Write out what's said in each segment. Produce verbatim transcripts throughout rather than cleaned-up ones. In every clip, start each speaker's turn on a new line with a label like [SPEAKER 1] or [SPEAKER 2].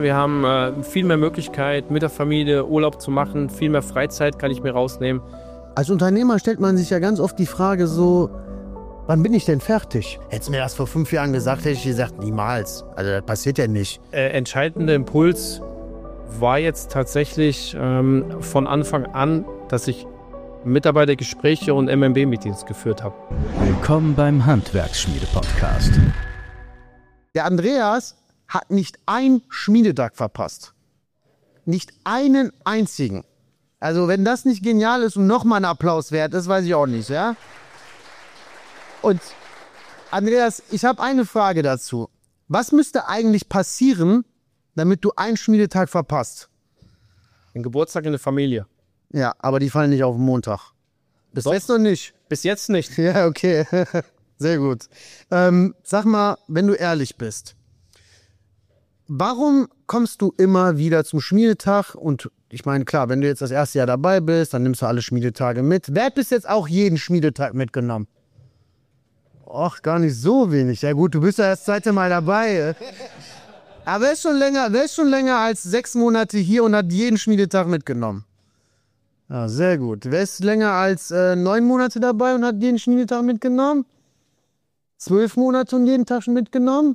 [SPEAKER 1] Wir haben äh, viel mehr Möglichkeit, mit der Familie Urlaub zu machen, viel mehr Freizeit kann ich mir rausnehmen.
[SPEAKER 2] Als Unternehmer stellt man sich ja ganz oft die Frage so, wann bin ich denn fertig? Hättest du mir das vor fünf Jahren gesagt, hätte ich gesagt, niemals. Also das passiert ja nicht.
[SPEAKER 1] Äh, entscheidender Impuls war jetzt tatsächlich ähm, von Anfang an, dass ich Mitarbeitergespräche und M M B-Meetings geführt habe.
[SPEAKER 3] Willkommen beim Handwerksschmiede-Podcast.
[SPEAKER 2] Der Andreas hat nicht einen Schmiedetag verpasst. Nicht einen einzigen. Also wenn das nicht genial ist und nochmal einen Applaus wert ist, weiß ich auch nicht, ja? Und Andreas, ich habe eine Frage dazu. Was müsste eigentlich passieren, damit du einen Schmiedetag verpasst?
[SPEAKER 1] Ein Geburtstag in der Familie.
[SPEAKER 2] Ja, aber die fallen nicht auf den Montag. Bis
[SPEAKER 1] Doch.
[SPEAKER 2] jetzt noch nicht.
[SPEAKER 1] Bis jetzt nicht.
[SPEAKER 2] Ja, okay. Sehr gut. Ähm, sag mal, wenn du ehrlich bist, warum kommst du immer wieder zum Schmiedetag? Und ich meine, klar, wenn du jetzt das erste Jahr dabei bist, dann nimmst du alle Schmiedetage mit. Wer hat bis jetzt auch jeden Schmiedetag mitgenommen? Och, gar nicht so wenig. Ja gut, du bist ja das zweite Mal dabei. Aber wer ist schon länger, wer ist schon länger als sechs Monate hier und hat jeden Schmiedetag mitgenommen? Ja, sehr gut. Wer ist länger als äh, neun Monate dabei und hat jeden Schmiedetag mitgenommen? Zwölf Monate und jeden Tag schon mitgenommen?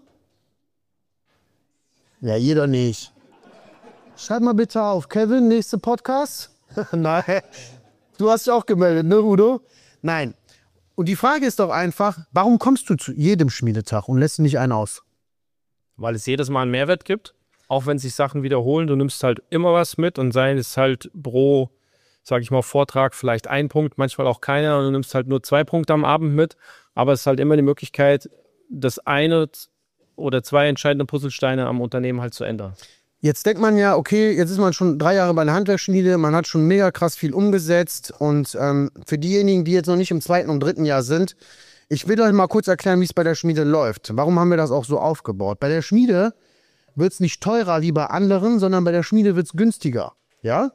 [SPEAKER 2] Ja, jeder nicht. Schreib mal bitte auf. Kevin, nächste Podcast? Nein. Du hast dich auch gemeldet, ne, Udo? Nein. Und die Frage ist doch einfach, warum kommst du zu jedem Schmiedetag und lässt nicht einen aus?
[SPEAKER 1] Weil es jedes Mal einen Mehrwert gibt, auch wenn sich Sachen wiederholen. Du nimmst halt immer was mit und sei es halt pro, sag ich mal, Vortrag vielleicht ein Punkt, manchmal auch keiner. Und du nimmst halt nur zwei Punkte am Abend mit. Aber es ist halt immer die Möglichkeit, das eine oder zwei entscheidende Puzzlesteine am Unternehmen halt zu ändern.
[SPEAKER 2] Jetzt denkt man ja, okay, jetzt ist man schon drei Jahre bei der Handwerksschmiede, man hat schon mega krass viel umgesetzt und ähm, für diejenigen, die jetzt noch nicht im zweiten und dritten Jahr sind, ich will euch mal kurz erklären, wie es bei der Schmiede läuft. Warum haben wir das auch so aufgebaut? Bei der Schmiede wird es nicht teurer wie bei anderen, sondern bei der Schmiede wird es günstiger. Ja?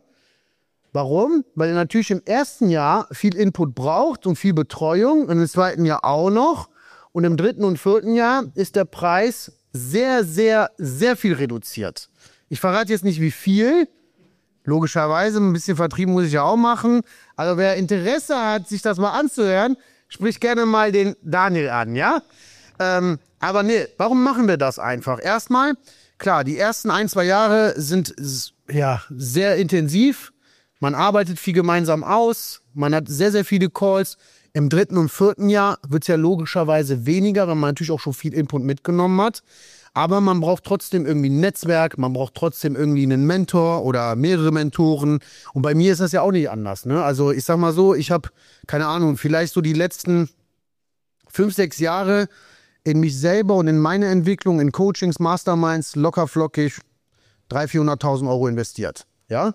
[SPEAKER 2] Warum? Weil ihr natürlich im ersten Jahr viel Input braucht und viel Betreuung und im zweiten Jahr auch noch. Und im dritten und vierten Jahr ist der Preis sehr, sehr, sehr viel reduziert. Ich verrate jetzt nicht, wie viel. Logischerweise, ein bisschen Vertrieb muss ich ja auch machen. Also wer Interesse hat, sich das mal anzuhören, sprich gerne mal den Daniel an, ja? Ähm, aber nee, warum machen wir das einfach? Erstmal, klar, die ersten ein, zwei Jahre sind ja sehr intensiv. Man arbeitet viel gemeinsam aus. Man hat sehr, sehr viele Calls. Im dritten und vierten Jahr wird es ja logischerweise weniger, weil man natürlich auch schon viel Input mitgenommen hat. Aber man braucht trotzdem irgendwie ein Netzwerk, man braucht trotzdem irgendwie einen Mentor oder mehrere Mentoren. Und bei mir ist das ja auch nicht anders, ne? Also ich sag mal so, ich habe, keine Ahnung, vielleicht so die letzten fünf, sechs Jahre in mich selber und in meine Entwicklung, in Coachings, Masterminds, locker flockig dreihunderttausend, vierhunderttausend Euro investiert, ja?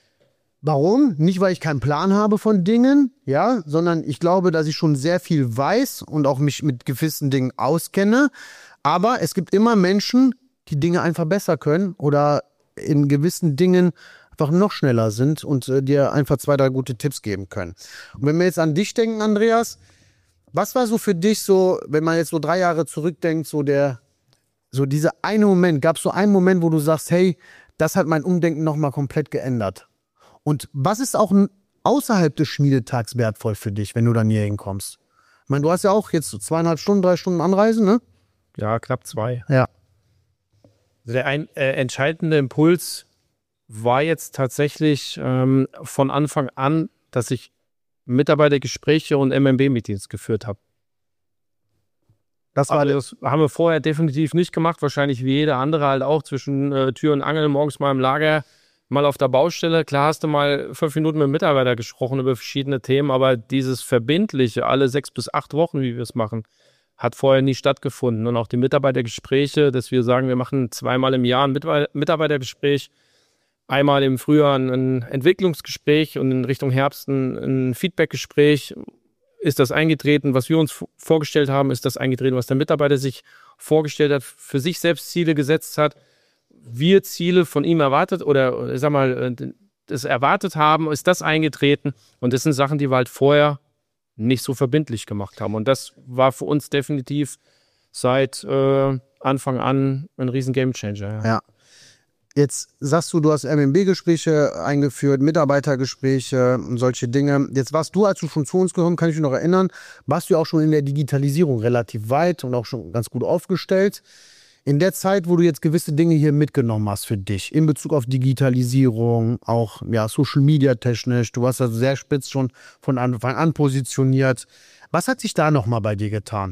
[SPEAKER 2] Warum? Nicht, weil ich keinen Plan habe von Dingen, ja, sondern ich glaube, dass ich schon sehr viel weiß und auch mich mit gewissen Dingen auskenne. Aber es gibt immer Menschen, die Dinge einfach besser können oder in gewissen Dingen einfach noch schneller sind und äh, dir einfach zwei, drei gute Tipps geben können. Und wenn wir jetzt an dich denken, Andreas, was war so für dich so, wenn man jetzt so drei Jahre zurückdenkt, so der, so dieser eine Moment, gab es so einen Moment, wo du sagst, hey, das hat mein Umdenken nochmal komplett geändert? Und was ist auch außerhalb des Schmiedetags wertvoll für dich, wenn du dann hier hinkommst? Ich meine, du hast ja auch jetzt so zweieinhalb Stunden, drei Stunden Anreise, ne?
[SPEAKER 1] Ja, knapp zwei.
[SPEAKER 2] Ja.
[SPEAKER 1] Also der ein, äh, entscheidende Impuls war jetzt tatsächlich ähm, von Anfang an, dass ich Mitarbeitergespräche und M M B-Meetings geführt habe. Das, war das haben wir vorher definitiv nicht gemacht, wahrscheinlich wie jeder andere halt auch, zwischen äh, Tür und Angel, morgens mal im Lager, mal auf der Baustelle. Klar hast du mal fünf Minuten mit dem Mitarbeiter gesprochen über verschiedene Themen, aber dieses Verbindliche, alle sechs bis acht Wochen, wie wir es machen, hat vorher nie stattgefunden. Und auch die Mitarbeitergespräche, dass wir sagen, wir machen zweimal im Jahr ein Mitarbeitergespräch, einmal im Frühjahr ein Entwicklungsgespräch und in Richtung Herbst ein, ein Feedbackgespräch. Ist das eingetreten, was wir uns vorgestellt haben? Ist das eingetreten, was der Mitarbeiter sich vorgestellt hat, für sich selbst Ziele gesetzt hat? Wir Ziele von ihm erwartet oder, ich sag mal, das erwartet haben, ist das eingetreten? Und das sind Sachen, die wir halt vorher nicht so verbindlich gemacht haben. Und das war für uns definitiv seit äh, Anfang an ein riesen Gamechanger. Ja.
[SPEAKER 2] Ja. Jetzt sagst du, du hast M M B-Gespräche eingeführt, Mitarbeitergespräche und solche Dinge. Jetzt warst du, als du schon zu uns gekommen, kann ich mich noch erinnern, warst du auch schon in der Digitalisierung relativ weit und auch schon ganz gut aufgestellt. In der Zeit, wo du jetzt gewisse Dinge hier mitgenommen hast für dich, in Bezug auf Digitalisierung, auch ja, Social Media technisch, du warst also sehr spitz schon von Anfang an positioniert. Was hat sich da nochmal bei dir getan?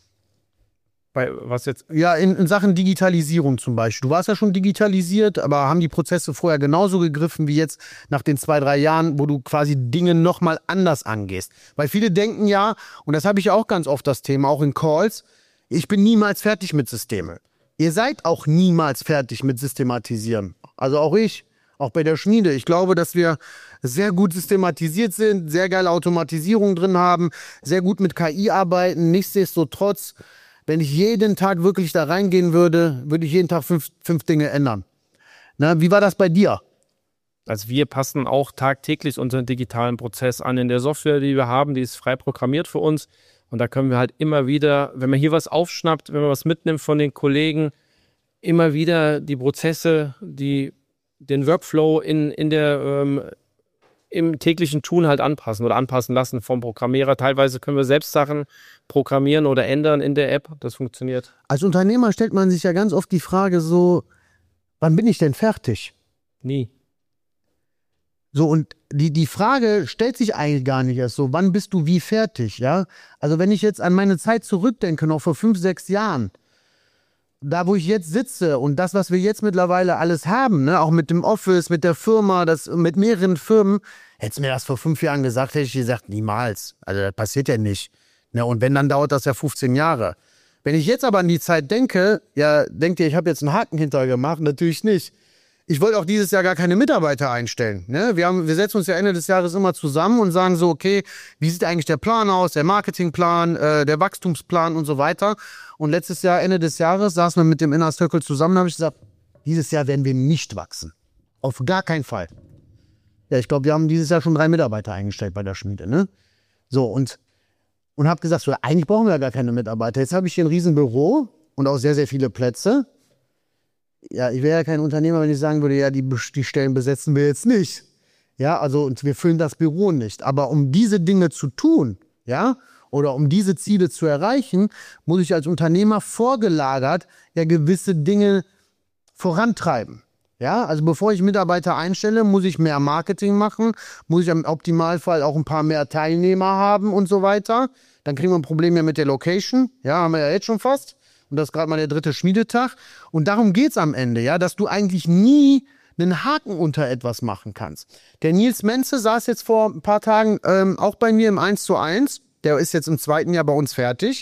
[SPEAKER 1] Bei was jetzt?
[SPEAKER 2] Ja, in, in Sachen Digitalisierung zum Beispiel. Du warst ja schon digitalisiert, aber haben die Prozesse vorher genauso gegriffen wie jetzt nach den zwei, drei Jahren, wo du quasi Dinge nochmal anders angehst? Weil viele denken ja, und das habe ich auch ganz oft das Thema, auch in Calls, ich bin niemals fertig mit Systemen. Ihr seid auch niemals fertig mit Systematisieren. Also auch ich, auch bei der Schmiede. Ich glaube, dass wir sehr gut systematisiert sind, sehr geile Automatisierung drin haben, sehr gut mit K I arbeiten. Nichtsdestotrotz, wenn ich jeden Tag wirklich da reingehen würde, würde ich jeden Tag fünf, fünf Dinge ändern. Na, wie war das bei dir?
[SPEAKER 1] Also wir passen auch tagtäglich unseren digitalen Prozess an. In der Software, die wir haben, die ist frei programmiert für uns. Und da können wir halt immer wieder, wenn man hier was aufschnappt, wenn man was mitnimmt von den Kollegen, immer wieder die Prozesse, die, den Workflow in, in der, ähm, im täglichen Tun halt anpassen oder anpassen lassen vom Programmierer. Teilweise können wir selbst Sachen programmieren oder ändern in der App. Das funktioniert.
[SPEAKER 2] Als Unternehmer stellt man sich ja ganz oft die Frage so, wann bin ich denn fertig?
[SPEAKER 1] Nie.
[SPEAKER 2] So, und die, die Frage stellt sich eigentlich gar nicht erst so, wann bist du wie fertig, ja? Also wenn ich jetzt an meine Zeit zurückdenke, noch vor fünf, sechs Jahren, da wo ich jetzt sitze und das, was wir jetzt mittlerweile alles haben, ne, auch mit dem Office, mit der Firma, das, mit mehreren Firmen, hättest du mir das vor fünf Jahren gesagt, hätte ich gesagt, niemals. Also das passiert ja nicht. Ne, und wenn, dann dauert das ja fünfzehn Jahre. Wenn ich jetzt aber an die Zeit denke, ja, denkt ihr, ich habe jetzt einen Haken hintergemacht? Natürlich nicht. Ich wollte auch dieses Jahr gar keine Mitarbeiter einstellen. Ne? Wir, haben, wir setzen uns ja Ende des Jahres immer zusammen und sagen so, okay, wie sieht eigentlich der Plan aus, der Marketingplan, äh, der Wachstumsplan und so weiter. Und letztes Jahr, Ende des Jahres, saßen wir mit dem Inner Circle zusammen und habe ich gesagt, dieses Jahr werden wir nicht wachsen. Auf gar keinen Fall. Ja, ich glaube, wir haben dieses Jahr schon drei Mitarbeiter eingestellt bei der Schmiede. Ne? So, und, und habe gesagt, so, eigentlich brauchen wir ja gar keine Mitarbeiter. Jetzt habe ich hier ein riesen Büro und auch sehr, sehr viele Plätze. Ja, ich wäre ja kein Unternehmer, wenn ich sagen würde, ja, die, die Stellen besetzen wir jetzt nicht. Ja, also und wir füllen das Büro nicht. Aber um diese Dinge zu tun, ja, oder um diese Ziele zu erreichen, muss ich als Unternehmer vorgelagert ja gewisse Dinge vorantreiben. Ja, also bevor ich Mitarbeiter einstelle, muss ich mehr Marketing machen, muss ich im Optimalfall auch ein paar mehr Teilnehmer haben und so weiter. Dann kriegen wir ein Problem ja mit der Location. Ja, haben wir ja jetzt schon fast. Und das ist gerade mal der dritte Schmiedetag. Und darum geht's am Ende, ja, dass du eigentlich nie einen Haken unter etwas machen kannst. Der Nils Menze saß jetzt vor ein paar Tagen ähm, auch bei mir im eins zu eins. Der ist jetzt im zweiten Jahr bei uns fertig.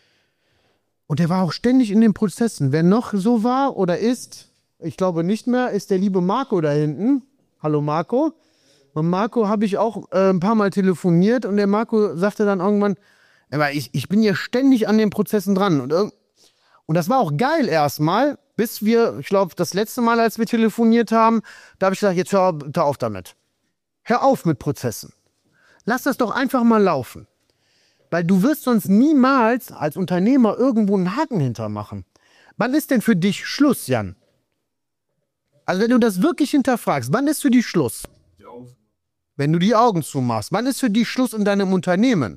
[SPEAKER 2] Und der war auch ständig in den Prozessen. Wer noch so war oder ist, ich glaube nicht mehr, ist der liebe Marco da hinten. Hallo Marco. Und Marco habe ich auch äh, ein paar Mal telefoniert und der Marco sagte dann irgendwann, aber ich, ich bin ja ständig an den Prozessen dran. Und irgendwie Und das war auch geil erstmal, bis wir, ich glaube, das letzte Mal, als wir telefoniert haben, da habe ich gesagt, jetzt hör, hör auf damit. Hör auf mit Prozessen. Lass das doch einfach mal laufen. Weil du wirst sonst niemals als Unternehmer irgendwo einen Haken hintermachen. Wann ist denn für dich Schluss, Jan? Also wenn du das wirklich hinterfragst, wann ist für dich Schluss? Wenn du die Augen zumachst. Wann ist für dich Schluss in deinem Unternehmen?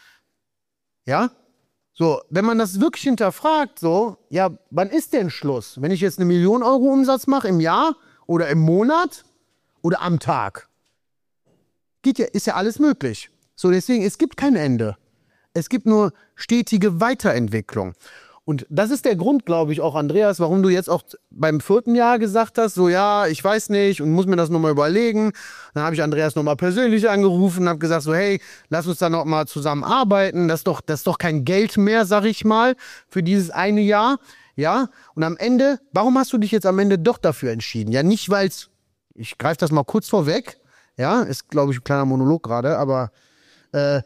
[SPEAKER 2] Ja? So, wenn man das wirklich hinterfragt, so, ja, wann ist denn Schluss? Wenn ich jetzt eine Million Euro Umsatz mache im Jahr oder im Monat oder am Tag? Geht ja, ist ja alles möglich. So, deswegen, es gibt kein Ende. Es gibt nur stetige Weiterentwicklung. Und das ist der Grund, glaube ich, auch, Andreas, warum du jetzt auch beim vierten Jahr gesagt hast, so, ja, ich weiß nicht und muss mir das nochmal überlegen. Dann habe ich Andreas nochmal persönlich angerufen und habe gesagt, so, hey, lass uns da nochmal zusammen arbeiten. Das ist doch, das ist doch kein Geld mehr, sag ich mal, für dieses eine Jahr. Ja, und am Ende, warum hast du dich jetzt am Ende doch dafür entschieden? Ja, nicht, weil es, ich greife das mal kurz vorweg, ja, ist, glaube ich, ein kleiner Monolog gerade, aber äh,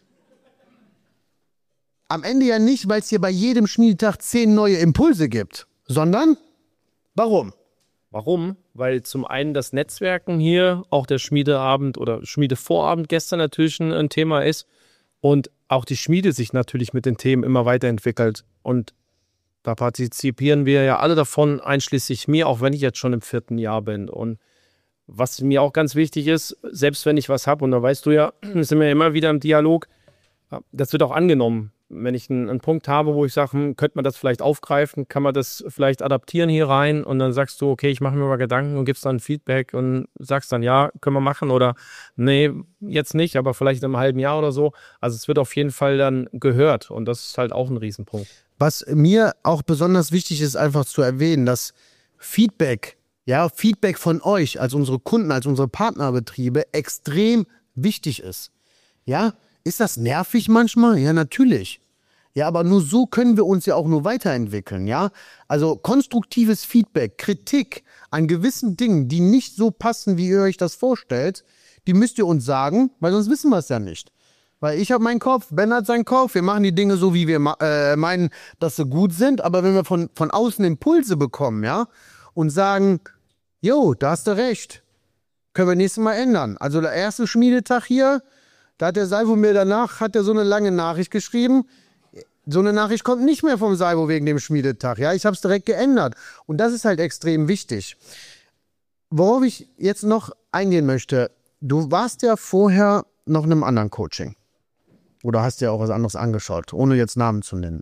[SPEAKER 2] am Ende ja nicht, weil es hier bei jedem Schmiedetag zehn neue Impulse gibt, sondern warum?
[SPEAKER 1] Warum? Weil zum einen das Netzwerken hier, auch der Schmiedeabend oder Schmiedevorabend gestern natürlich ein, ein Thema ist und auch die Schmiede sich natürlich mit den Themen immer weiterentwickelt. Und Da partizipieren wir ja alle davon, einschließlich mir, auch wenn ich jetzt schon im vierten Jahr bin. Und was mir auch ganz wichtig ist, selbst wenn ich was habe, und da weißt du ja, sind wir immer wieder im Dialog, das wird auch angenommen. Wenn ich einen, einen Punkt habe, wo ich sage, hm, könnte man das vielleicht aufgreifen, kann man das vielleicht adaptieren hier rein und dann sagst du, okay, ich mache mir mal Gedanken und gibst dann Feedback und sagst dann, ja, können wir machen oder nee, jetzt nicht, aber vielleicht in einem halben Jahr oder so. Also es wird auf jeden Fall dann gehört und das ist halt auch ein Riesenpunkt.
[SPEAKER 2] Was mir auch besonders wichtig ist, einfach zu erwähnen, dass Feedback, ja, Feedback von euch als unsere Kunden, als unsere Partnerbetriebe extrem wichtig ist. Ja, ist das nervig manchmal? Ja, natürlich. Ja, aber nur so können wir uns ja auch nur weiterentwickeln, ja? Also konstruktives Feedback, Kritik an gewissen Dingen, die nicht so passen, wie ihr euch das vorstellt, die müsst ihr uns sagen, weil sonst wissen wir es ja nicht. Weil ich habe meinen Kopf, Ben hat seinen Kopf, wir machen die Dinge so, wie wir äh, meinen, dass sie gut sind, aber wenn wir von, von außen Impulse bekommen, ja, und sagen, jo, da hast du recht, können wir nächstes Mal ändern. Also der erste Schmiedetag hier, da hat der Salvo mir danach, hat er so eine lange Nachricht geschrieben. So eine Nachricht kommt nicht mehr vom Salvo wegen dem Schmiedetag. Ja, ich habe es direkt geändert. Und das ist halt extrem wichtig. Worauf ich jetzt noch eingehen möchte, du warst ja vorher noch in einem anderen Coaching. Oder hast dir auch was anderes angeschaut, ohne jetzt Namen zu nennen.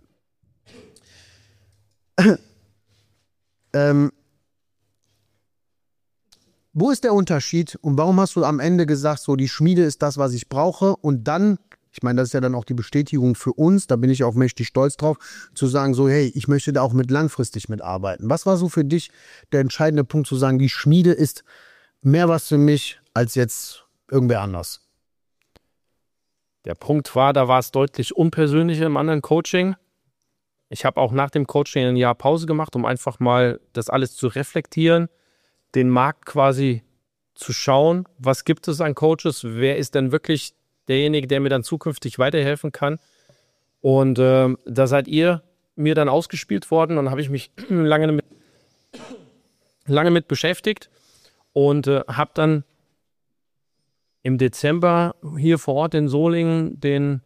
[SPEAKER 2] ähm, Wo ist der Unterschied und warum hast du am Ende gesagt, so die Schmiede ist das, was ich brauche und dann, ich meine, das ist ja dann auch die Bestätigung für uns, da bin ich auch mächtig stolz drauf, zu sagen so, hey, ich möchte da auch mit langfristig mitarbeiten. Was war so für dich der entscheidende Punkt, zu sagen, die Schmiede ist mehr was für mich als jetzt irgendwer anders?
[SPEAKER 1] Der Punkt war, da war es deutlich unpersönlicher im anderen Coaching. Ich habe auch nach dem Coaching ein Jahr Pause gemacht, um einfach mal das alles zu reflektieren, den Markt quasi zu schauen, was gibt es an Coaches, wer ist denn wirklich derjenige, der mir dann zukünftig weiterhelfen kann. Und äh, da seid ihr mir dann ausgespielt worden und habe ich mich lange mit, lange mit beschäftigt und äh, habe dann im Dezember hier vor Ort in Solingen den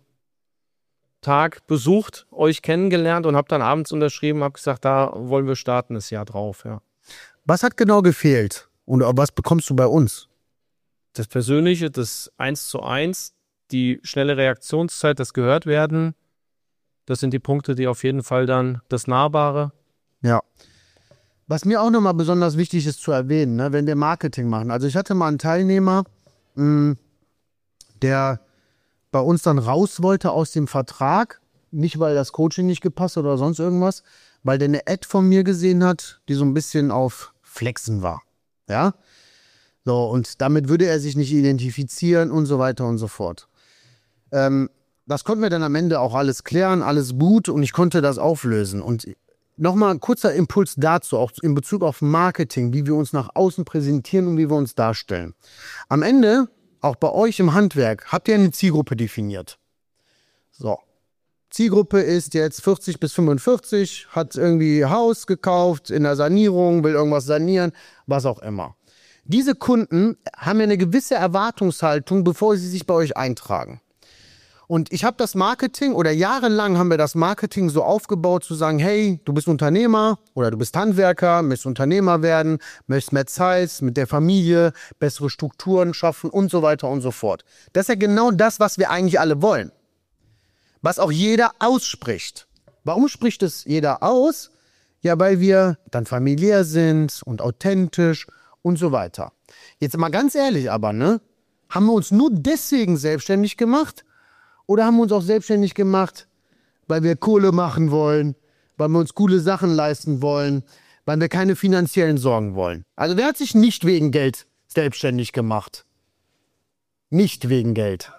[SPEAKER 1] Tag besucht, euch kennengelernt und habe dann abends unterschrieben, habe gesagt, da wollen wir starten das Jahr drauf, ja.
[SPEAKER 2] Was hat genau gefehlt und was bekommst du bei uns?
[SPEAKER 1] Das Persönliche, das Eins zu Eins, die schnelle Reaktionszeit, das gehört werden, das sind die Punkte, die auf jeden Fall dann das Nahbare.
[SPEAKER 2] Ja. Was mir auch nochmal besonders wichtig ist zu erwähnen, ne, wenn wir Marketing machen. Also ich hatte mal einen Teilnehmer, mh, der bei uns dann raus wollte aus dem Vertrag, nicht weil das Coaching nicht gepasst hat oder sonst irgendwas, weil der eine Ad von mir gesehen hat, die so ein bisschen auf Flexen war. Ja? So, und damit würde er sich nicht identifizieren und so weiter und so fort. Ähm, das konnten wir dann am Ende auch alles klären, alles gut und ich konnte das auflösen. Und nochmal ein kurzer Impuls dazu, auch in Bezug auf Marketing, wie wir uns nach außen präsentieren und wie wir uns darstellen. Am Ende, auch bei euch im Handwerk, habt ihr eine Zielgruppe definiert. So. Zielgruppe ist jetzt vierzig bis fünfundvierzig, hat irgendwie Haus gekauft, in der Sanierung, will irgendwas sanieren, was auch immer. Diese Kunden haben ja eine gewisse Erwartungshaltung, bevor sie sich bei euch eintragen. Und ich habe das Marketing oder jahrelang haben wir das Marketing so aufgebaut, zu sagen, hey, du bist Unternehmer oder du bist Handwerker, möchtest Unternehmer werden, möchtest mehr Zeit mit der Familie, bessere Strukturen schaffen und so weiter und so fort. Das ist ja genau das, was wir eigentlich alle wollen. Was auch jeder ausspricht. Warum spricht es jeder aus? Ja, weil wir dann familiär sind und authentisch und so weiter. Jetzt mal ganz ehrlich aber, ne? Haben wir uns nur deswegen selbstständig gemacht? Oder haben wir uns auch selbstständig gemacht, weil wir Kohle machen wollen, weil wir uns coole Sachen leisten wollen, weil wir keine finanziellen Sorgen wollen? Also wer hat sich nicht wegen Geld selbstständig gemacht? Nicht wegen Geld.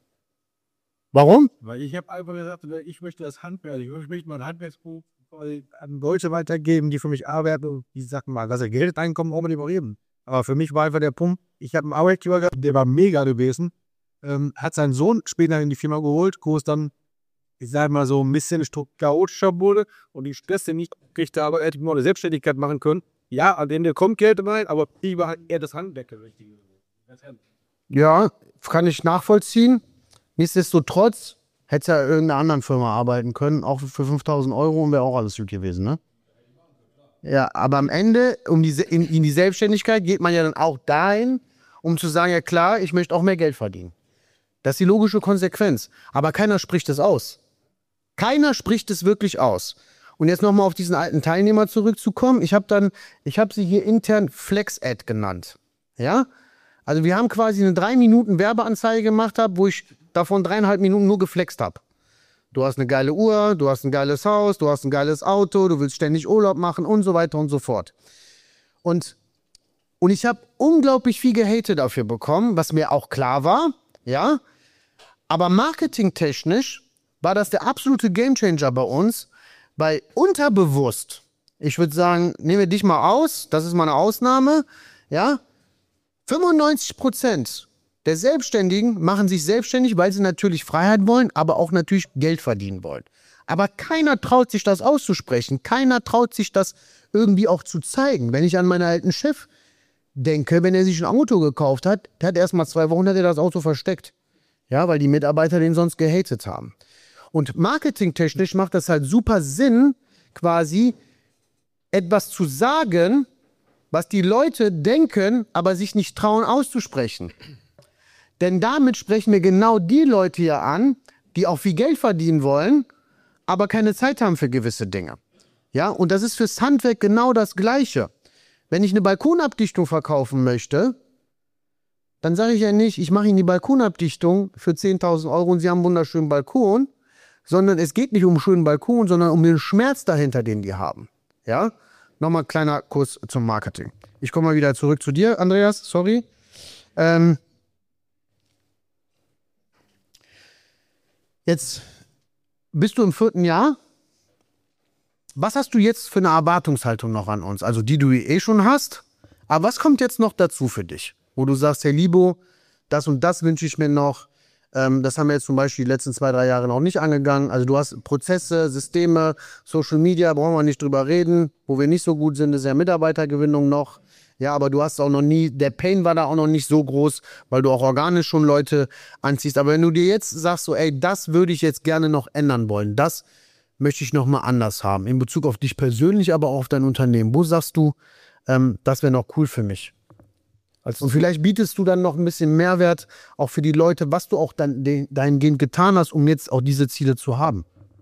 [SPEAKER 2] Warum?
[SPEAKER 4] Weil ich habe einfach gesagt, ich möchte das Handwerk, ich möchte mein Handwerksbuch an Leute weitergeben, die für mich arbeiten und die sagen mal, dass er Geld reinkommt, auch mit dem reden. Aber für mich war einfach der Punkt, ich habe einen Arbeitgeber gehabt, der war mega gewesen, ähm, hat seinen Sohn später in die Firma geholt, wo es dann, ich sage mal so ein bisschen chaotischer wurde und die Stress nicht kriegte, aber er hätte nur eine Selbstständigkeit machen können. Ja, an dem kommt Geld rein, aber ich war halt eher das Handwerk.
[SPEAKER 2] Ja, kann ich nachvollziehen. Nichtsdestotrotz Hätte ja irgendeiner anderen Firma arbeiten können, auch für fünftausend Euro und wäre auch alles gut gewesen, ne? Ja, aber am Ende, um die, in, in die Selbstständigkeit geht man ja dann auch dahin, um zu sagen, ja klar, ich möchte auch mehr Geld verdienen. Das ist die logische Konsequenz. Aber keiner spricht es aus. Keiner spricht es wirklich aus. Und jetzt nochmal auf diesen alten Teilnehmer zurückzukommen. Ich habe dann, ich habe sie hier intern Flex-Ad genannt. Ja? Also wir haben quasi eine drei Minuten Werbeanzeige gemacht, hab, wo ich davon dreieinhalb Minuten nur geflext habe. Du hast eine geile Uhr, du hast ein geiles Haus, du hast ein geiles Auto, du willst ständig Urlaub machen und so weiter und so fort. Und, und ich habe unglaublich viel Gehate dafür bekommen, was mir auch klar war, ja. Aber marketingtechnisch war das der absolute Gamechanger bei uns, weil unterbewusst, ich würde sagen, nehmen wir dich mal aus, das ist mal eine Ausnahme, ja, fünfundneunzig Prozent der Selbstständigen machen sich selbstständig, weil sie natürlich Freiheit wollen, aber auch natürlich Geld verdienen wollen. Aber keiner traut sich das auszusprechen. Keiner traut sich das irgendwie auch zu zeigen. Wenn ich an meinen alten Chef denke, wenn er sich ein Auto gekauft hat, der hat erst mal zwei Wochen hat er das Auto versteckt. Ja, weil die Mitarbeiter den sonst gehatet haben. Und marketingtechnisch macht das halt super Sinn, quasi etwas zu sagen, was die Leute denken, aber sich nicht trauen auszusprechen. Denn damit sprechen wir genau die Leute hier an, die auch viel Geld verdienen wollen, aber keine Zeit haben für gewisse Dinge. Ja, und das ist fürs Handwerk genau das Gleiche. Wenn ich eine Balkonabdichtung verkaufen möchte, dann sage ich ja nicht, ich mache Ihnen die Balkonabdichtung für zehntausend Euro und Sie haben einen wunderschönen Balkon, sondern es geht nicht um einen schönen Balkon, sondern um den Schmerz dahinter, den die haben. Ja, nochmal ein kleiner Kurs zum Marketing. Ich komme mal wieder zurück zu dir, Andreas, sorry. Ähm, Jetzt bist du im vierten Jahr. Was hast du jetzt für eine Erwartungshaltung noch an uns? Also die du eh schon hast. Aber was kommt jetzt noch dazu für dich? Wo du sagst, hey Libo, das und das wünsche ich mir noch. Ähm, das haben wir jetzt zum Beispiel die letzten zwei, drei Jahre noch nicht angegangen. Also du hast Prozesse, Systeme, Social Media, brauchen wir nicht drüber reden. Wo wir nicht so gut sind, ist ja Mitarbeitergewinnung noch. Ja, aber du hast auch noch nie, der Pain war da auch noch nicht so groß, weil du auch organisch schon Leute anziehst. Aber wenn du dir jetzt sagst, so, ey, das würde ich jetzt gerne noch ändern wollen, das möchte ich noch mal anders haben, in Bezug auf dich persönlich, aber auch auf dein Unternehmen. Wo sagst du, ähm, das wäre noch cool für mich? Also, und vielleicht bietest du dann noch ein bisschen Mehrwert auch für die Leute, was du auch dann dahingehend getan hast, um jetzt auch diese Ziele zu haben.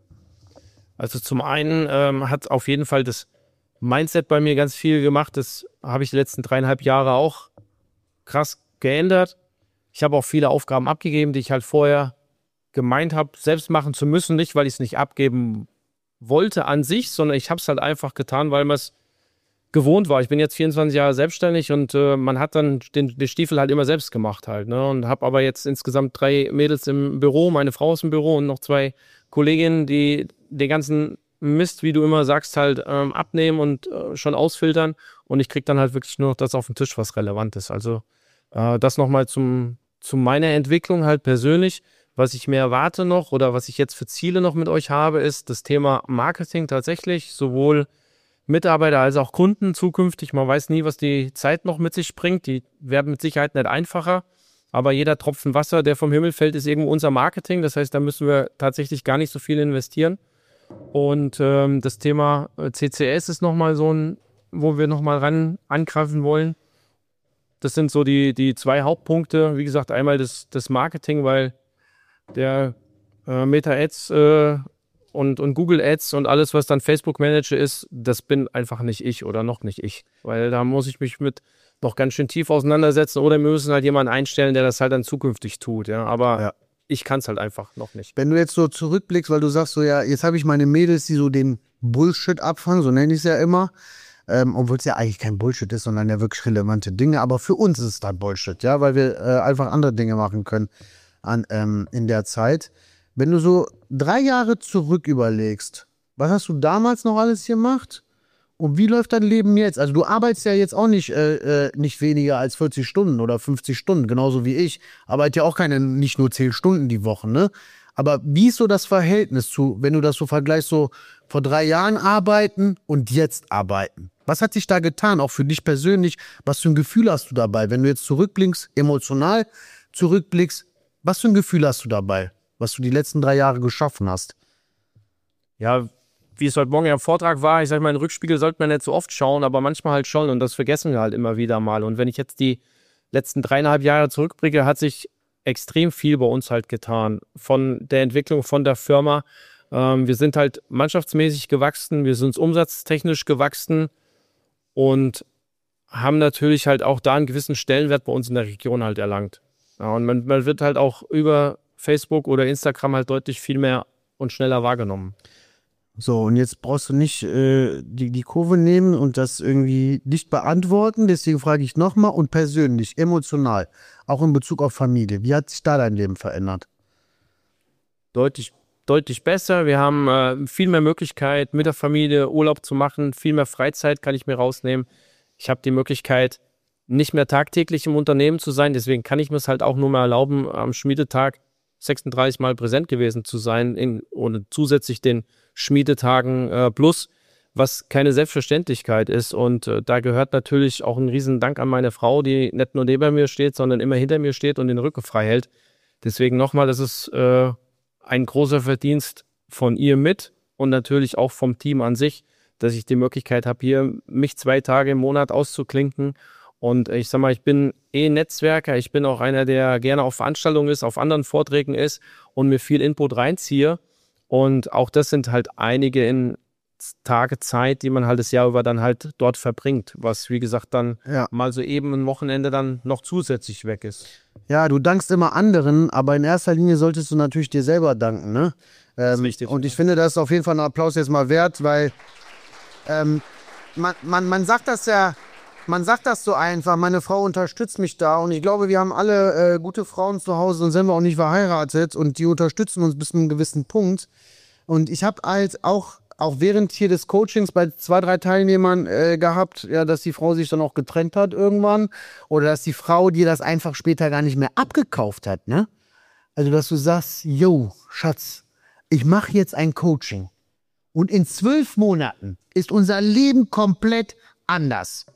[SPEAKER 1] Also zum einen ähm, hat auf jeden Fall das Mindset bei mir ganz viel gemacht. Das habe ich die letzten dreieinhalb Jahre auch krass geändert. Ich habe auch viele Aufgaben abgegeben, die ich halt vorher gemeint habe, selbst machen zu müssen. Nicht, weil ich es nicht abgeben wollte an sich, sondern ich habe es halt einfach getan, weil man es gewohnt war. Ich bin jetzt vierundzwanzig Jahre selbstständig und äh, man hat dann den, den Stiefel halt immer selbst gemacht halt. Ne? Und habe aber jetzt insgesamt drei Mädels im Büro, meine Frau ist im Büro und noch zwei Kolleginnen, die den ganzen Mist, wie du immer sagst, halt ähm, abnehmen und äh, schon ausfiltern. Und ich kriege dann halt wirklich nur noch das auf den Tisch, was relevant ist. Also äh, das nochmal zum, zu meiner Entwicklung halt persönlich. Was ich mir erwarte noch oder was ich jetzt für Ziele noch mit euch habe, ist das Thema Marketing tatsächlich. Sowohl Mitarbeiter als auch Kunden zukünftig. Man weiß nie, was die Zeit noch mit sich bringt. Die werden mit Sicherheit nicht einfacher. Aber jeder Tropfen Wasser, der vom Himmel fällt, ist irgendwo unser Marketing. Das heißt, da müssen wir tatsächlich gar nicht so viel investieren. Und ähm, das Thema C C S ist nochmal so ein, wo wir nochmal ran angreifen wollen. Das sind so die, die zwei Hauptpunkte. Wie gesagt, einmal das, das Marketing, weil der äh, Meta-Ads äh, und, und Google-Ads und alles, was dann Facebook-Manager ist, das bin einfach nicht ich oder noch nicht ich. Weil da muss ich mich mit noch ganz schön tief auseinandersetzen oder wir müssen halt jemanden einstellen, der das halt dann zukünftig tut. Ja, aber ja. Ich kann es halt einfach noch nicht.
[SPEAKER 2] Wenn du jetzt so zurückblickst, weil du sagst so, ja, jetzt habe ich meine Mädels, die so den Bullshit abfangen, so nenne ich es ja immer, ähm, obwohl es ja eigentlich kein Bullshit ist, sondern ja wirklich relevante Dinge, aber für uns ist es dann Bullshit, ja, weil wir äh, einfach andere Dinge machen können an, ähm, in der Zeit. Wenn du so drei Jahre zurück überlegst, was hast du damals noch alles gemacht? Und wie läuft dein Leben jetzt? Also du arbeitest ja jetzt auch nicht, äh, nicht weniger als vierzig Stunden oder fünfzig Stunden, genauso wie ich. Arbeite ja auch keine, nicht nur zehn Stunden die Woche, ne? Aber wie ist so das Verhältnis zu, wenn du das so vergleichst, so vor drei Jahren arbeiten und jetzt arbeiten? Was hat sich da getan, auch für dich persönlich? Was für ein Gefühl hast du dabei? Wenn du jetzt zurückblickst, emotional zurückblickst, was für ein Gefühl hast du dabei? was du die letzten drei Jahre geschaffen hast?
[SPEAKER 1] Ja, wie es heute Morgen ja im Vortrag war, ich sag mal, in den Rückspiegel sollte man nicht so oft schauen, aber manchmal halt schon und das vergessen wir halt immer wieder mal. Und wenn ich jetzt die letzten dreieinhalb Jahre zurückblicke, hat sich extrem viel bei uns halt getan. Von der Entwicklung von der Firma. Ähm, wir sind halt mannschaftsmäßig gewachsen, wir sind umsatztechnisch gewachsen und haben natürlich halt auch da einen gewissen Stellenwert bei uns in der Region halt erlangt. Ja, und man, man wird halt auch über Facebook oder Instagram halt deutlich viel mehr und schneller wahrgenommen.
[SPEAKER 2] So, und jetzt brauchst du nicht äh, die, die Kurve nehmen und das irgendwie nicht beantworten. Deswegen frage ich nochmal und persönlich, emotional, auch in Bezug auf Familie. Wie hat sich da dein Leben verändert?
[SPEAKER 1] Deutlich, deutlich besser. Wir haben äh, viel mehr Möglichkeit, mit der Familie Urlaub zu machen. Viel mehr Freizeit kann ich mir rausnehmen. Ich habe die Möglichkeit, nicht mehr tagtäglich im Unternehmen zu sein. Deswegen kann ich mir es halt auch nur mal erlauben, am Schmiedetag sechsunddreißig Mal präsent gewesen zu sein in, und zusätzlich den Schmiedetagen äh, plus, was keine Selbstverständlichkeit ist. Und äh, da gehört natürlich auch ein riesen Dank an meine Frau, die nicht nur neben mir steht, sondern immer hinter mir steht und den Rücken frei hält. Deswegen nochmal, das ist äh, ein großer Verdienst von ihr mit und natürlich auch vom Team an sich, dass ich die Möglichkeit habe, hier mich zwei Tage im Monat auszuklinken. Und ich sag mal, ich bin eh Netzwerker, ich bin auch einer, der gerne auf Veranstaltungen ist, auf anderen Vorträgen ist und mir viel Input reinziehe. Und auch das sind halt einige in Tage Zeit, die man halt das Jahr über dann halt dort verbringt, was wie gesagt dann
[SPEAKER 2] Ja.
[SPEAKER 1] mal so eben ein Wochenende dann noch zusätzlich weg ist.
[SPEAKER 2] Ja, du dankst immer anderen, aber in erster Linie solltest du natürlich dir selber danken, ne? Ähm,
[SPEAKER 1] richtig,
[SPEAKER 2] und
[SPEAKER 1] ja.
[SPEAKER 2] ich finde, das ist auf jeden Fall ein Applaus jetzt mal wert, weil ähm, man, man, man sagt das ja, man sagt das so einfach, meine Frau unterstützt mich da und ich glaube, wir haben alle äh, gute Frauen zu Hause und sind wir auch nicht verheiratet und die unterstützen uns bis zu einem gewissen Punkt. Und ich habe halt auch, auch während hier des Coachings bei zwei, drei Teilnehmern äh, gehabt, ja, dass die Frau sich dann auch getrennt hat irgendwann oder dass die Frau dir das einfach später gar nicht mehr abgekauft hat, ne? Also, dass du sagst, yo, Schatz, ich mache jetzt ein Coaching und in zwölf Monaten ist unser Leben komplett anders.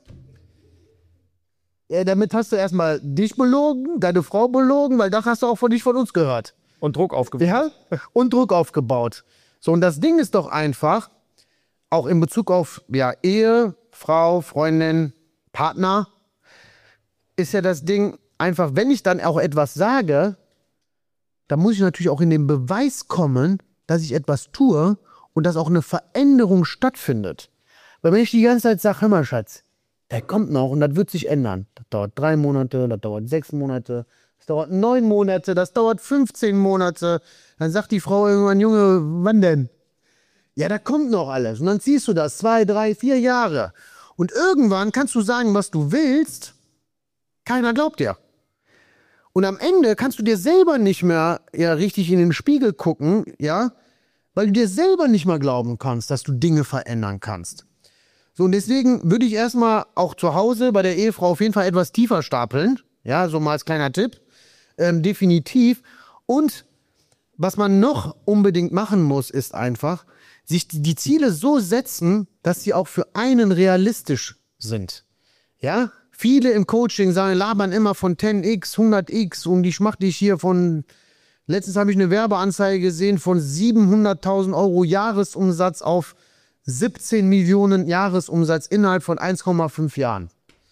[SPEAKER 2] Ja, damit hast du erstmal dich belogen, deine Frau belogen, weil das hast du auch von dich von uns gehört.
[SPEAKER 1] Und Druck aufgebaut.
[SPEAKER 2] Ja, und Druck aufgebaut. So, und das Ding ist doch einfach, auch in Bezug auf ja, Ehe, Frau, Freundin, Partner, ist ja das Ding einfach, wenn ich dann auch etwas sage, dann muss ich natürlich auch in den Beweis kommen, dass ich etwas tue und dass auch eine Veränderung stattfindet. Weil wenn ich die ganze Zeit sage, hör mal, Schatz, der kommt noch und das wird sich ändern. Das dauert drei Monate, das dauert sechs Monate, das dauert neun Monate, das dauert fünfzehn Monate. Dann sagt die Frau irgendwann, Junge, wann denn? Ja, da kommt noch alles. Und dann ziehst du das zwei, drei, vier Jahre. Und irgendwann kannst du sagen, was du willst. Keiner glaubt dir. Und am Ende kannst du dir selber nicht mehr ja, richtig in den Spiegel gucken, ja, weil du dir selber nicht mehr glauben kannst, dass du Dinge verändern kannst. So, und deswegen würde ich erstmal auch zu Hause bei der Ehefrau auf jeden Fall etwas tiefer stapeln. Ja, so mal als kleiner Tipp. Ähm, definitiv. Und was man noch unbedingt machen muss, ist einfach, sich die, die Ziele so setzen, dass sie auch für einen realistisch sind. Ja, viele im Coaching sagen, labern immer von zehn x, hundert x und ich mach dich hier von, letztens habe ich eine Werbeanzeige gesehen von siebenhunderttausend Euro Jahresumsatz auf siebzehn Millionen Jahresumsatz innerhalb von eins Komma fünf Jahren.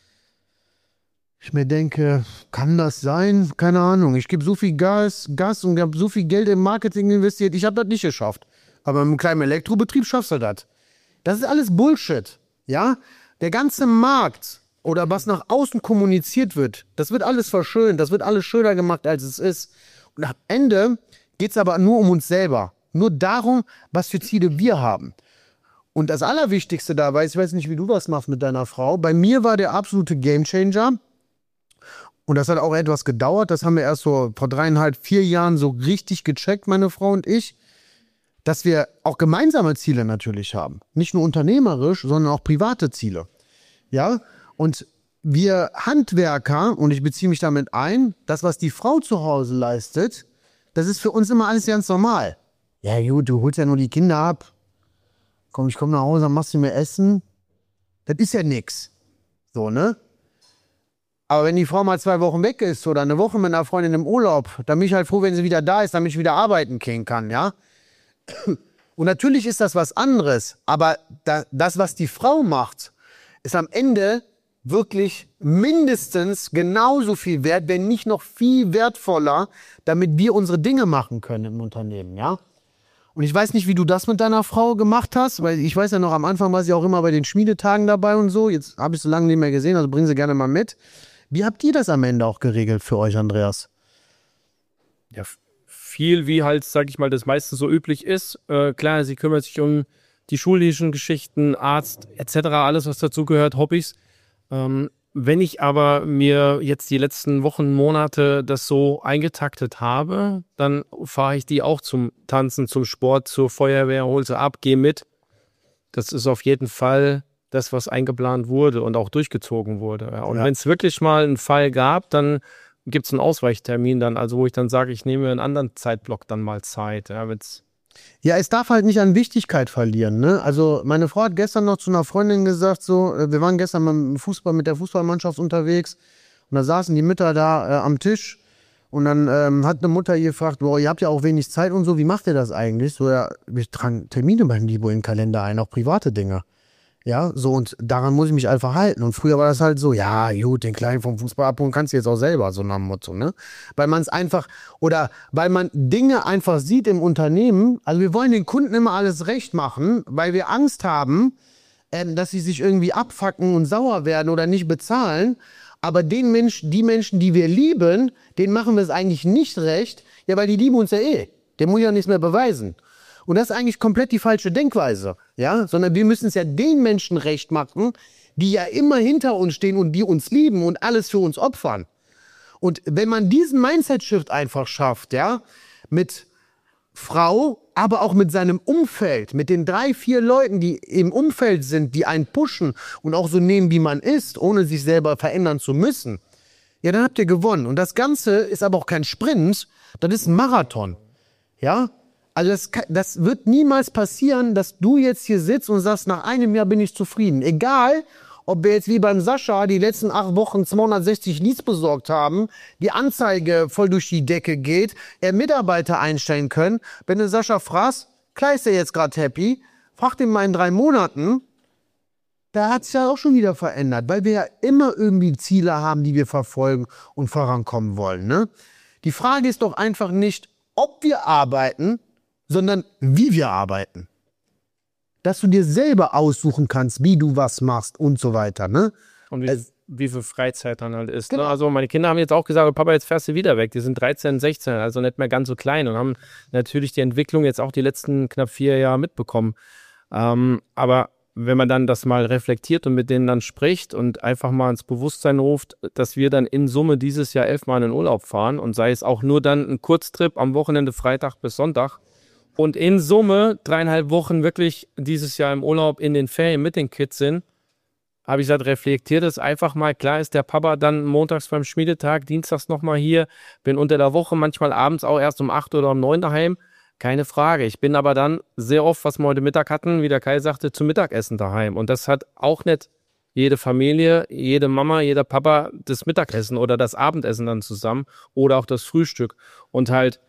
[SPEAKER 2] Ich mir denke, kann das sein? Keine Ahnung. Ich gebe so viel Gas, Gas und habe so viel Geld im Marketing investiert. Ich habe das nicht geschafft. Aber im kleinen Elektrobetrieb schaffst du das. Das ist alles Bullshit. Ja? Der ganze Markt oder was nach außen kommuniziert wird, das wird alles verschönt. Das wird alles schöner gemacht, als es ist. Und am Ende geht es aber nur um uns selber. Nur darum, was für Ziele wir haben. Und das Allerwichtigste dabei ist, ich weiß nicht, wie du was machst mit deiner Frau, bei mir war der absolute Gamechanger. Und das hat auch etwas gedauert. Das haben wir erst so vor dreieinhalb, vier Jahren so richtig gecheckt, meine Frau und ich, dass wir auch gemeinsame Ziele natürlich haben. Nicht nur unternehmerisch, sondern auch private Ziele. Ja, und wir Handwerker, und ich beziehe mich damit ein, das, was die Frau zu Hause leistet, das ist für uns immer alles ganz normal. Ja gut, du holst ja nur die Kinder ab. Komm, ich komme nach Hause, dann machst du mir Essen. Das ist ja nix. So, ne? Aber wenn die Frau mal zwei Wochen weg ist oder eine Woche mit einer Freundin im Urlaub, dann bin ich halt froh, wenn sie wieder da ist, damit ich wieder arbeiten gehen kann, ja. Und natürlich ist das was anderes, aber da, das, was die Frau macht, ist am Ende wirklich mindestens genauso viel wert, wenn nicht noch viel wertvoller, damit wir unsere Dinge machen können im Unternehmen, ja. Und ich weiß nicht, wie du das mit deiner Frau gemacht hast, weil ich weiß ja noch, am Anfang war sie auch immer bei den Schmiedetagen dabei und so. Jetzt habe ich sie lange nicht mehr gesehen, also bringen sie gerne mal mit. Wie habt ihr das am Ende auch geregelt für euch, Andreas?
[SPEAKER 1] Ja, viel wie halt, sag ich mal, das meistens so üblich ist. Äh, klar, sie kümmert sich um die schulischen Geschichten, Arzt et cetera, alles, was dazugehört, Hobbys. Ähm, wenn ich aber mir jetzt die letzten Wochen, Monate das so eingetaktet habe, dann fahre ich die auch zum Tanzen, zum Sport, zur Feuerwehr, hol sie ab, gehe mit. Das ist auf jeden Fall das, was eingeplant wurde und auch durchgezogen wurde. Ja. Und ja. wenn es wirklich mal einen Fall gab, dann gibt es einen Ausweichtermin dann, also wo ich dann sage, ich nehme einen anderen Zeitblock dann mal Zeit. Ja, wenn's
[SPEAKER 2] ja, es darf halt nicht an Wichtigkeit verlieren, ne? Also meine Frau hat gestern noch zu einer Freundin gesagt, so, wir waren gestern mit dem Fußball, mit der Fußballmannschaft unterwegs und da saßen die Mütter da äh, am Tisch und dann ähm, hat eine Mutter ihr gefragt, boah, ihr habt ja auch wenig Zeit und so, wie macht ihr das eigentlich? So, ja, wir tragen Termine beim Libo in den Kalender ein, auch private Dinge. Ja, so, und daran muss ich mich einfach halten. Und früher war das halt so, ja, gut, den Kleinen vom Fußball abholen kannst du jetzt auch selber, so nach dem Motto, ne? Weil man es einfach, oder weil man Dinge einfach sieht im Unternehmen, also wir wollen den Kunden immer alles recht machen, weil wir Angst haben, äh, dass sie sich irgendwie abfacken und sauer werden oder nicht bezahlen. Aber den Menschen, die Menschen, die wir lieben, denen machen wir es eigentlich nicht recht, ja, weil die lieben uns ja eh. Der muss ja nichts mehr beweisen. Und das ist eigentlich komplett die falsche Denkweise, ja, sondern wir müssen es ja den Menschen recht machen, die ja immer hinter uns stehen und die uns lieben und alles für uns opfern. Und wenn man diesen Mindset-Shift einfach schafft, ja, mit Frau, aber auch mit seinem Umfeld, mit den drei, vier Leuten, die im Umfeld sind, die einen pushen und auch so nehmen, wie man ist, ohne sich selber verändern zu müssen, ja, dann habt ihr gewonnen. Und das Ganze ist aber auch kein Sprint, das ist ein Marathon, ja. Also das, das wird niemals passieren, dass du jetzt hier sitzt und sagst, nach einem Jahr bin ich zufrieden. Egal, ob wir jetzt wie beim Sascha die letzten acht Wochen zweihundertsechzig Leads besorgt haben, die Anzeige voll durch die Decke geht, er Mitarbeiter einstellen können. Wenn du Sascha fragst, klar ist er jetzt gerade happy, frag den mal in drei Monaten, da hat es ja auch schon wieder verändert, weil wir ja immer irgendwie Ziele haben, die wir verfolgen und vorankommen wollen, ne? Die Frage ist doch einfach nicht, ob wir arbeiten, sondern wie wir arbeiten. Dass du dir selber aussuchen kannst, wie du was machst und so weiter, ne?
[SPEAKER 1] Und wie, also, wie viel Freizeit dann halt ist.
[SPEAKER 2] Genau.
[SPEAKER 1] Ne? Also meine Kinder haben jetzt auch gesagt, Papa, jetzt fährst du wieder weg. Die sind dreizehn, sechzehn, also nicht mehr ganz so klein und haben natürlich die Entwicklung jetzt auch die letzten knapp vier Jahre mitbekommen. Ähm, aber wenn man dann das mal reflektiert und mit denen dann spricht und einfach mal ins Bewusstsein ruft, dass wir dann in Summe dieses Jahr elfmal in den Urlaub fahren und sei es auch nur dann ein Kurztrip am Wochenende Freitag bis Sonntag, und in Summe dreieinhalb Wochen wirklich dieses Jahr im Urlaub in den Ferien mit den Kids sind, habe ich gesagt, reflektiert es einfach mal. Klar ist der Papa dann montags beim Schmiedetag, dienstags nochmal hier, bin unter der Woche manchmal abends auch erst um acht oder um neun daheim. Keine Frage. Ich bin aber dann sehr oft, was wir heute Mittag hatten, wie der Kai sagte, zum Mittagessen daheim. Und das hat auch nicht jede Familie, jede Mama, jeder Papa das Mittagessen oder das Abendessen dann zusammen oder auch das Frühstück. Und halt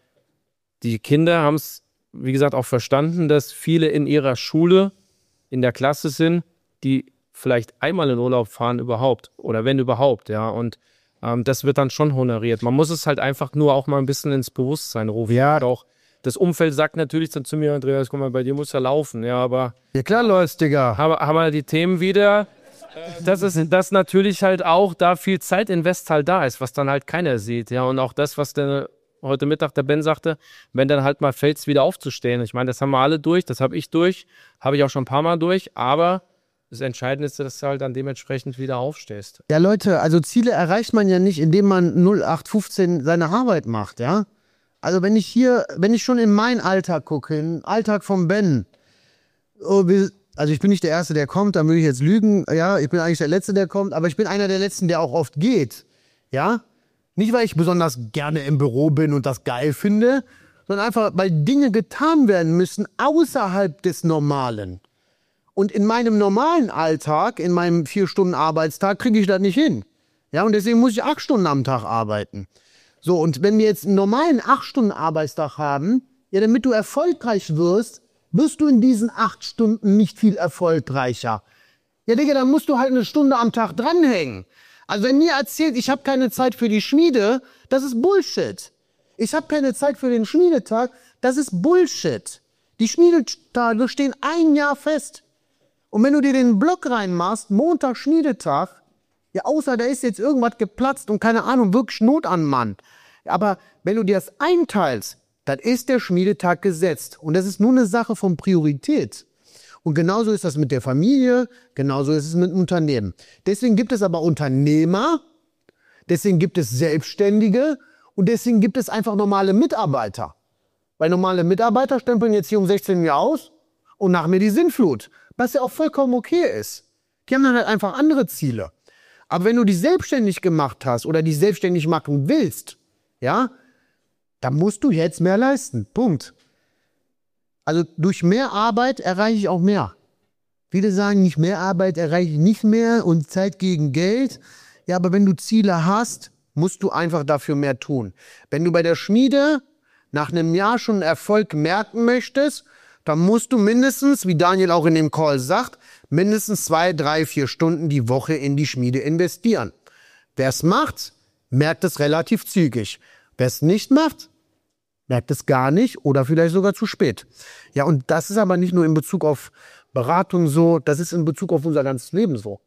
[SPEAKER 1] die Kinder haben es, wie gesagt, auch verstanden, dass viele in ihrer Schule, in der Klasse sind, die vielleicht einmal in Urlaub fahren überhaupt oder wenn überhaupt, ja, und ähm, das wird dann schon honoriert. Man muss es halt einfach nur auch mal ein bisschen ins Bewusstsein rufen.
[SPEAKER 2] Ja.
[SPEAKER 1] Und auch das Umfeld sagt natürlich dann zu mir, Andreas, guck mal, bei dir muss ja laufen, ja, aber
[SPEAKER 2] Ja klar läuft, Digga.
[SPEAKER 1] haben, haben wir die Themen wieder, äh, das ist das natürlich halt auch, da viel Zeitinvest halt da ist, was dann halt keiner sieht, ja, und auch das, was der heute Mittag der Ben sagte, wenn dann halt mal fällt's wieder aufzustehen. Ich meine, das haben wir alle durch, das habe ich durch, habe ich auch schon ein paar Mal durch, aber das Entscheidende ist, dass du halt dann dementsprechend wieder aufstehst.
[SPEAKER 2] Ja, Leute, also Ziele erreicht man ja nicht, indem man null acht fünfzehn seine Arbeit macht, ja? Also wenn ich hier, wenn ich schon in meinen Alltag gucke, in den Alltag von Ben, oh, wir, also ich bin nicht der Erste, der kommt, dann würde ich jetzt lügen, ja, ich bin eigentlich der Letzte, der kommt, aber ich bin einer der Letzten, der auch oft geht, ja? Nicht, weil ich besonders gerne im Büro bin und das geil finde, sondern einfach, weil Dinge getan werden müssen außerhalb des Normalen. Und in meinem normalen Alltag, in meinem vier Stunden Arbeitstag, kriege ich das nicht hin. Ja, und deswegen muss ich acht Stunden am Tag arbeiten. So, und wenn wir jetzt einen normalen acht Stunden Arbeitstag haben, ja, damit du erfolgreich wirst, wirst du in diesen acht Stunden nicht viel erfolgreicher. Ja, Digga, dann musst du halt eine Stunde am Tag dranhängen. Also wenn mir erzählt, ich habe keine Zeit für die Schmiede, das ist Bullshit. Ich habe keine Zeit für den Schmiedetag, das ist Bullshit. Die Schmiedetage stehen ein Jahr fest. Und wenn du dir den Block reinmachst, Montag Schmiedetag, ja, außer da ist jetzt irgendwas geplatzt und keine Ahnung, wirklich Not an Mann. Aber wenn du dir das einteilst, dann ist der Schmiedetag gesetzt. Und das ist nur eine Sache von Priorität. Und genauso ist das mit der Familie, genauso ist es mit dem Unternehmen. Deswegen gibt es aber Unternehmer, deswegen gibt es Selbstständige und deswegen gibt es einfach normale Mitarbeiter. Weil normale Mitarbeiter stempeln jetzt hier um sechzehn Uhr aus und nach mir die Sinnflut. Was ja auch vollkommen okay ist. Die haben dann halt einfach andere Ziele. Aber wenn du die selbstständig gemacht hast oder die selbstständig machen willst, ja, dann musst du jetzt mehr leisten. Punkt. Also durch mehr Arbeit erreiche ich auch mehr. Viele sagen, nicht mehr Arbeit erreiche ich nicht mehr und Zeit gegen Geld. Ja, aber wenn du Ziele hast, musst du einfach dafür mehr tun. Wenn du bei der Schmiede nach einem Jahr schon Erfolg merken möchtest, dann musst du mindestens, wie Daniel auch in dem Call sagt, mindestens zwei, drei, vier Stunden die Woche in die Schmiede investieren. Wer es macht, merkt es relativ zügig. Wer es nicht macht, merkt es gar nicht oder vielleicht sogar zu spät. Ja, und das ist aber nicht nur in Bezug auf Beratung so, das ist in Bezug auf unser ganzes Leben so.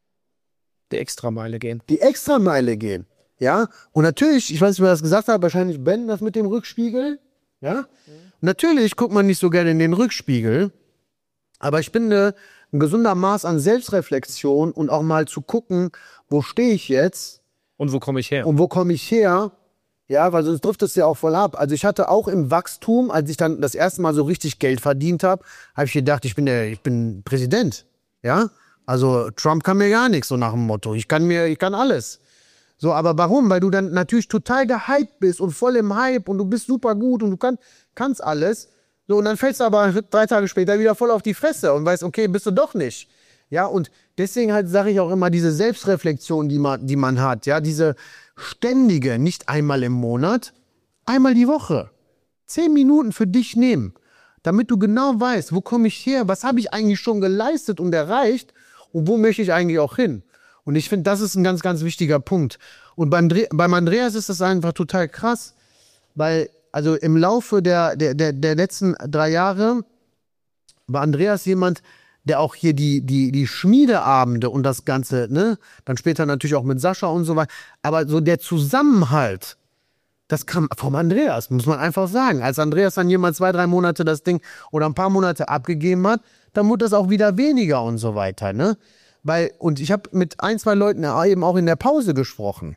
[SPEAKER 1] Die Extrameile gehen.
[SPEAKER 2] Die Extrameile gehen, ja. Und natürlich, ich weiß nicht, wer das gesagt hat, wahrscheinlich Ben, das mit dem Rückspiegel, ja. Mhm. Natürlich guckt man nicht so gerne in den Rückspiegel, aber ich finde, ein gesunder Maß an Selbstreflexion und auch mal zu gucken, wo stehe ich jetzt?
[SPEAKER 1] Und wo komme ich her?
[SPEAKER 2] Und wo komme ich her? Ja, weil sonst trifft es ja auch voll ab. Also ich hatte auch im Wachstum, als ich dann das erste Mal so richtig Geld verdient habe, habe ich gedacht, ich bin der, ich bin Präsident. Ja, also Trump kann mir gar nichts, so nach dem Motto. Ich kann mir, ich kann alles. So, aber warum? Weil du dann natürlich total gehypt bist und voll im Hype und du bist super gut und du kann, kannst alles. So, und dann fällst du aber drei Tage später wieder voll auf die Fresse und weißt, okay, bist du doch nicht. Ja, und deswegen halt sage ich auch immer, diese Selbstreflexion, die man, die man hat, ja, diese ständige, nicht einmal im Monat, einmal die Woche, zehn Minuten für dich nehmen, damit du genau weißt, wo komme ich her, was habe ich eigentlich schon geleistet und erreicht und wo möchte ich eigentlich auch hin. Und ich finde, das ist ein ganz, ganz wichtiger Punkt. Und beim, beim Andreas ist das einfach total krass, weil also im Laufe der, der, der, der letzten drei Jahre war Andreas jemand, der auch hier die, die, die Schmiedeabende und das Ganze, ne, dann später natürlich auch mit Sascha und so weiter, aber so der Zusammenhalt, das kam vom Andreas, muss man einfach sagen. Als Andreas dann jemand zwei, drei Monate das Ding oder ein paar Monate abgegeben hat, dann wurde das auch wieder weniger und so weiter, ne. Weil, und ich habe mit ein, zwei Leuten eben auch in der Pause gesprochen.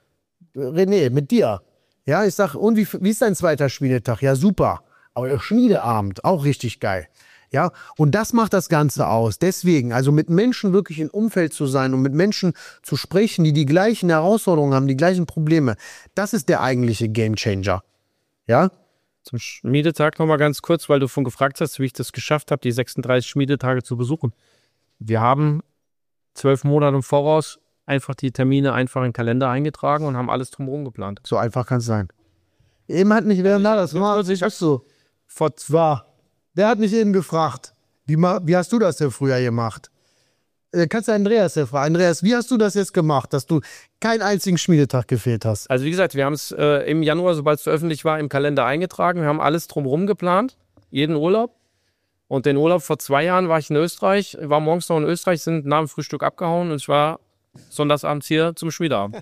[SPEAKER 2] René, mit dir. Ja, ich sag, und wie, wie ist dein zweiter Schmiedetag? Ja, super. Aber der Schmiedeabend, auch richtig geil. Ja, und das macht das Ganze aus. Deswegen, also mit Menschen wirklich im Umfeld zu sein und mit Menschen zu sprechen, die die gleichen Herausforderungen haben, die gleichen Probleme, das ist der eigentliche Gamechanger. Ja?
[SPEAKER 1] Zum Schmiedetag nochmal ganz kurz, weil du von gefragt hast, wie ich das geschafft habe, die sechsunddreißig Schmiedetage zu besuchen. Wir haben zwölf Monate im Voraus einfach die Termine einfach in den Kalender eingetragen und haben alles drumherum geplant.
[SPEAKER 2] So einfach kann es sein. Eben hat nicht, wer da das war, das ist so. Vor zwar. Der hat mich eben gefragt, wie, wie hast du das denn früher gemacht? Äh, kannst du Andreas ja fragen. Andreas, wie hast du das jetzt gemacht, dass du keinen einzigen Schmiedetag gefehlt hast?
[SPEAKER 1] Also wie gesagt, wir haben es äh, im Januar, sobald es veröffentlicht war, im Kalender eingetragen. Wir haben alles drumherum geplant, jeden Urlaub. Und den Urlaub vor zwei Jahren war ich in Österreich, war morgens noch in Österreich, sind nach dem Frühstück abgehauen und ich war sonntagsabends hier zum Schmiedeabend.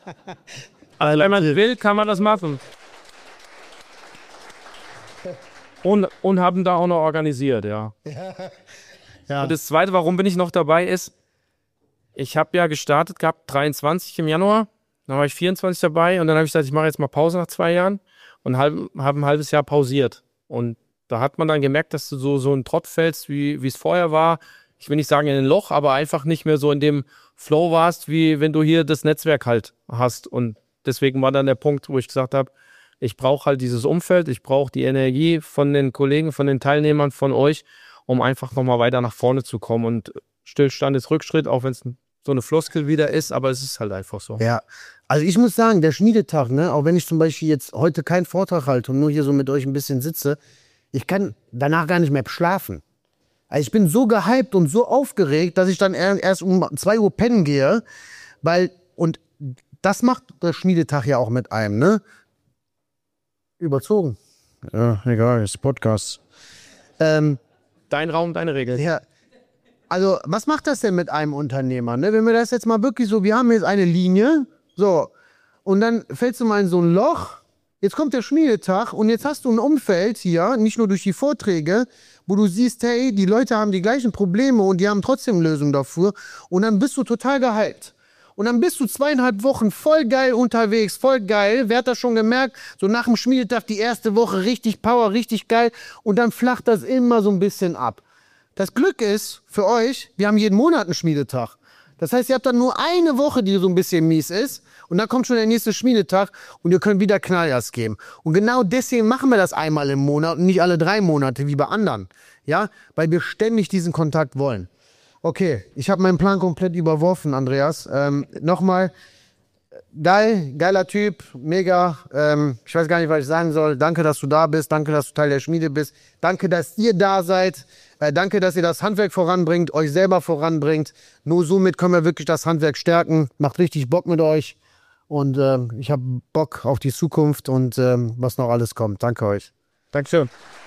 [SPEAKER 1] Also wenn man will, kann man das machen. Und, und haben da auch noch organisiert, ja.
[SPEAKER 2] Ja.
[SPEAKER 1] Und das Zweite, warum bin ich noch dabei, ist, ich habe ja gestartet gehabt, dreiundzwanzig im Januar, dann war ich vierundzwanzig dabei und dann habe ich gesagt, ich mache jetzt mal Pause nach zwei Jahren und habe hab ein halbes Jahr pausiert. Und da hat man dann gemerkt, dass du so, so ein Trott fällst, wie es vorher war. Ich will nicht sagen in ein Loch, aber einfach nicht mehr so in dem Flow warst, wie wenn du hier das Netzwerk halt hast. Und deswegen war dann der Punkt, wo ich gesagt habe, ich brauche halt dieses Umfeld, ich brauche die Energie von den Kollegen, von den Teilnehmern, von euch, um einfach nochmal weiter nach vorne zu kommen. Und Stillstand ist Rückschritt, auch wenn es so eine Floskel wieder ist, aber es ist halt einfach so.
[SPEAKER 2] Ja, also ich muss sagen, der Schmiedetag, ne, auch wenn ich zum Beispiel jetzt heute keinen Vortrag halte und nur hier so mit euch ein bisschen sitze, ich kann danach gar nicht mehr schlafen. Also ich bin so gehypt und so aufgeregt, dass ich dann erst um zwei Uhr pennen gehe, weil, und das macht der Schmiedetag ja auch mit einem, ne? Überzogen. Ja, egal, ist Podcast. Ähm,
[SPEAKER 1] Dein Raum, deine Regel.
[SPEAKER 2] ja, also was macht das denn mit einem Unternehmer, ne? Wenn wir das jetzt mal wirklich so, wir haben jetzt eine Linie, so, und dann fällst du mal in so ein Loch, jetzt kommt der Schmiedetag und jetzt hast du ein Umfeld hier, nicht nur durch die Vorträge, wo du siehst, hey, die Leute haben die gleichen Probleme und die haben trotzdem Lösungen dafür und dann bist du total gehypt. Und dann bist du zweieinhalb Wochen voll geil unterwegs, voll geil. Wer hat das schon gemerkt? So nach dem Schmiedetag die erste Woche richtig Power, richtig geil. Und dann flacht das immer so ein bisschen ab. Das Glück ist für euch, wir haben jeden Monat einen Schmiedetag. Das heißt, ihr habt dann nur eine Woche, die so ein bisschen mies ist. Und dann kommt schon der nächste Schmiedetag und ihr könnt wieder Knallgas geben. Und genau deswegen machen wir das einmal im Monat und nicht alle drei Monate wie bei anderen. Ja, weil wir ständig diesen Kontakt wollen. Okay, ich habe meinen Plan komplett überworfen, Andreas. Ähm, Nochmal, geil, geiler Typ, mega. Ähm, ich weiß gar nicht, was ich sagen soll. Danke, dass du da bist. Danke, dass du Teil der Schmiede bist. Danke, dass ihr da seid. Äh, danke, dass ihr das Handwerk voranbringt, euch selber voranbringt. Nur somit können wir wirklich das Handwerk stärken. Macht richtig Bock mit euch. Und ähm, ich habe Bock auf die Zukunft und ähm, was noch alles kommt. Danke euch.
[SPEAKER 1] Dankeschön.